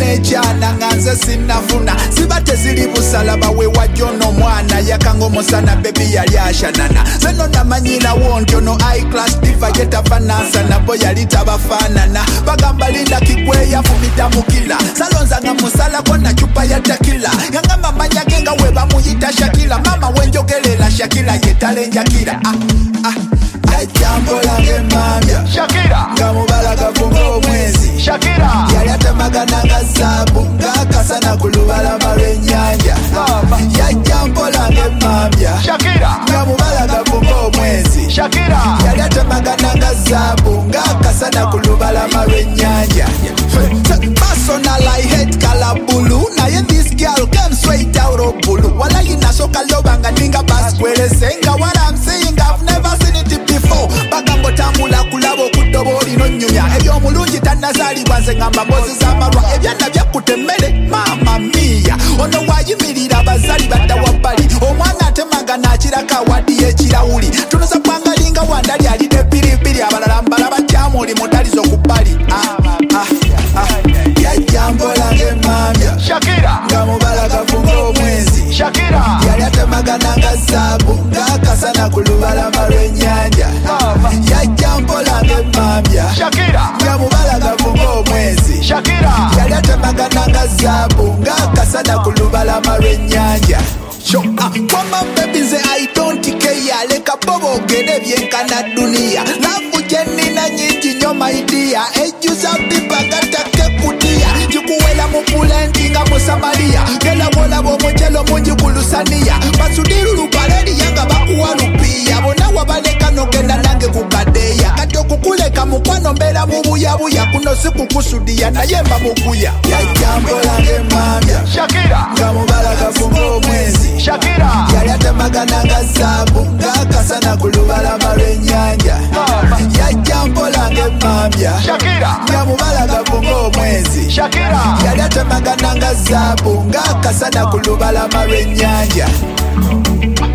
nekyana nga nze sinnafuna ziba teziri busalaba we wajjo n'omwana yakanga omusana bebi yali ashanana zeno namanyirawo nti ono I-class diva yetafanansana bo yali tabafaanana bagamba linda kigwe yafumita mukila salonzanga musalako na chupa ya takila yangamba manya genga we bamuyita Shakila mama wenjogerera Shakila yetalenjakira Jambo lange mambya Shakira nga mubala gafunga omwezi Shakira yali atemagana nga zaabu ng'akasana ku lubalama lw'ennyanja ya jambo lange mambya Shakira nga mubala gafunga omwezi Shakira yali atemagana nga zaabu ng'akasana ku lubalama lw'ennyanja Personal I hate color blue naye this girl came straight out of blue wala yinasoka loba nga ninga baskwelesenga what I'm saying I've never seen it before bagambo tambula kulaba okuddoba olino nnyumya ebyomulungi tannazaalibwa nze ngamba mbozi z'amalwa ebyana byakkute emmere mama mia ono waayimirira abazali badda wabbali omwana atemagana akiraka awadi y'ekirawuli tunuza pangalinga wandali alina epiripiri abalala mbala bakyamuli mutalizo ku bbali yajambo lange mambya Shakira nga mubala gafunga omwezi Shakira yali atemagana nga zaabu ng'akasana ku lubalama lw'ennyanja yajambo lange mambya Shakira nga mubala gafunga omwezi Shakira yali atemagana nga zaabu ng'akasana ku lubalama lw'ennyanja kwama bebi nze I don't care leka bobo ogende byenkana duniya lavu gye nnina nyingi nnyo maidiya ejjuza bipagatake kudiya gikuwela mu pulendi nga mu Samaliya gela wolaba omujelo mungi ku lusaniya basudiru lubaleriya nga bakuwa lupiya bonna wabaleka nogenda nange ku kadeya kati okukuleka mukwano mbeera mu buyabuya kuno si kukusudiya naye mba mukuya yajambo lange mambya Shakira nga mubala gafunga omwezi Shakira yali atemagana nga zaabu ng'akasana ku lubalama lw'ennyanja yajambo lange mambya Shakira nga mubala gafunga omwezi Shakira yali atemagana nga zaabu ng'akasana ku lubalama lw'ennyanja